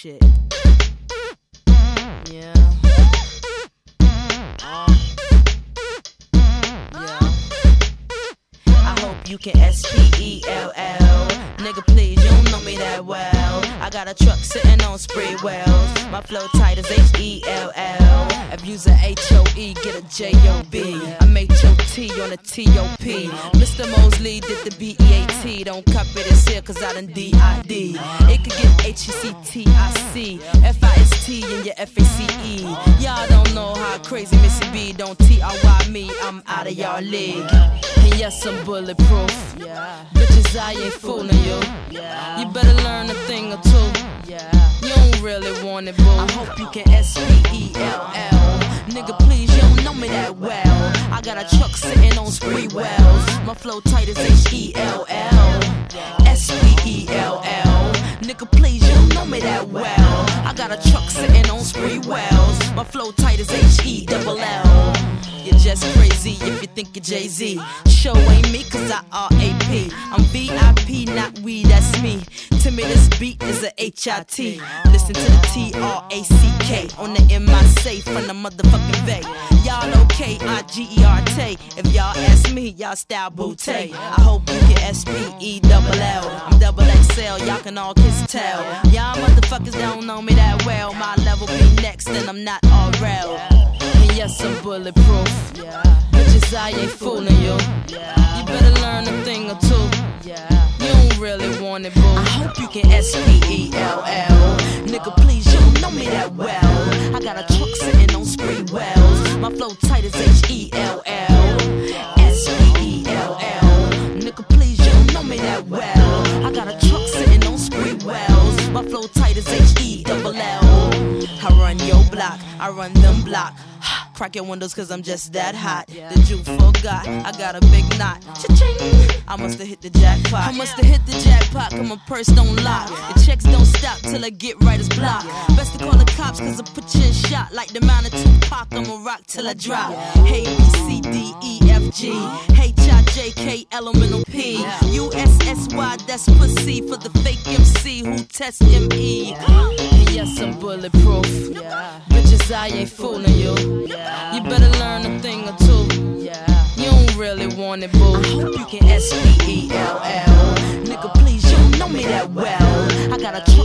shit. Yeah. Yeah. I hope you can S-P-E-L-L. Nigga, please, you don't know me that well. I got a truck sitting on spray wells. My flow tight as H-E-L-L. If you's a H-O-E, get a J-O-B. I made your T on a T-O-P. Mr. Mosley did the B-E-A-T. Don't copy this here, cause I done D-I-D. It could get H-E-C-T-I-C. F-I-S-T and your F-A-C-E. Y'all don't know how crazy Missy B. Don't T-R-Y me, I'm out of y'all league. And yes, I'm bulletproof. Bitches, I ain't fooling you. You better learn a thing or two. You don't really want it, boo. I hope you can S-P-E-L-L. Nigga, please, you don't know me that well. I got a truck sitting on spree wells. My flow tight as H-E-L-L. S-P-E-L-L. Nigga, please, you don't know me that well. I got a truck sitting on spree wells. My flow tight as H-E-L-L. You're just crazy if you think you're Jay-Z. Show ain't me cause I R-A-P. I'm V-I-P, not we, that's me. To me this beat is a H-I-T. Listen to the T-R-A-C-K. On the M-I-Say from the motherfucking Bay. Y'all okay, I-G-E-R-T. If y'all ask me, y'all style bootay. I hope you can S-P-E-L-L. I'm double XL, y'all can all kiss tell. Y'all motherfuckers don't know me that well. My level be next and I'm not all real. Yes, I'm bulletproof. Bitches, I ain't fooling you. You better learn a thing or two. You don't really want it, boo. I hope you can S-P-E-L-L. Nigga, please, you don't know me that well. I got a truck sitting on spree wells. My flow tight as H-E-L-L. S-P-E-L-L. Nigga, please, you don't know me that well. I got a truck sitting on spree wells. My flow tight as H-E-L-L. I run your block, I run them block. Crack your windows cause I'm just that hot. The juke forgot, I got a big knot. Cha-ching! I musta hit the jackpot. I musta hit the jackpot cause my purse don't lock. The checks don't stop till I get right as block. Best to call the cops cause I put you in shot. Like the man of Tupac, I'ma rock till I drop. Hey, B, C, D, E, F, G H, I, J, K, L, M, N, O, P U, S, S, Y, that's pussy for the fake MC who test M-E. And yes, I'm bulletproof. Bitches, I ain't fooling you. You better learn a thing or two. You don't really want it, boo. I hope you can S-P-E-L-L. Nigga, please, you don't know me that well. I got a truck